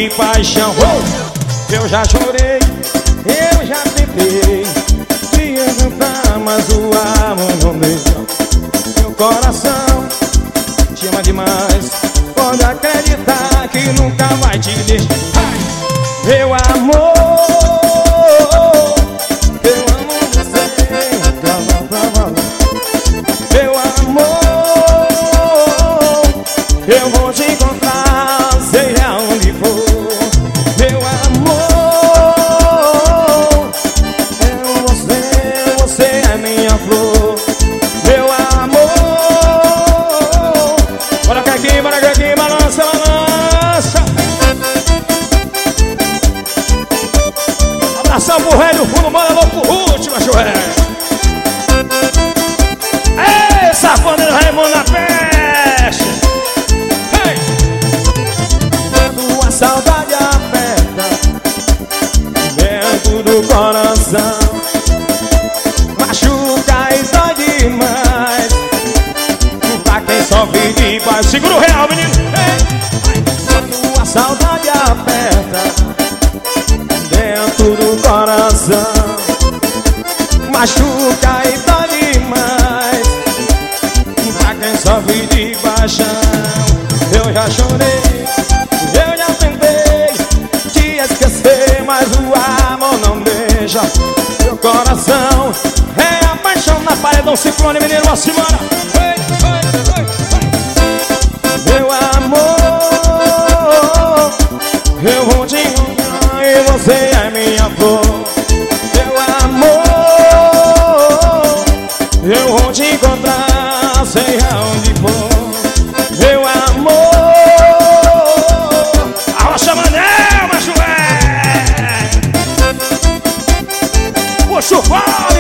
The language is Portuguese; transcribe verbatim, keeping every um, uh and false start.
de paixão. Oh! Eu já chorei, eu já tentei te encantar, mas o amor não deixa. Meu coração te ama demais, pode acreditar que nunca vai te deixar. Meu amor, eu amo você, meu amor, eu vou te encontrar, seja onde for. Meu amor, eu amo você, você é minha flor. Meu amor, bora cá aqui, bora cá aqui, balança, balança. Abração pro rei do fundo, bora louco, última, Joé. Ei, safoneiro Raimundo na peste. Hey! Quando a saudade aperta dentro do coração, machuca e dói demais. Pra quem sofre de paz, segura o real, menino. Hey! Quando a saudade aperta dentro do coração, machuca e dói demais. Pra quem sofre de paixão, eu já chorei, eu já tentei te esquecer, mas o amor não deixa. Meu coração é a paixão na paredão, ciclone, menino, uma semana. Meu amor, eu vou te encontrar e você é minha flor. Meu amor, eu vou te encontrar, seja onde for. Meu amor, arrocha Manel, macho é. Puxa o fole.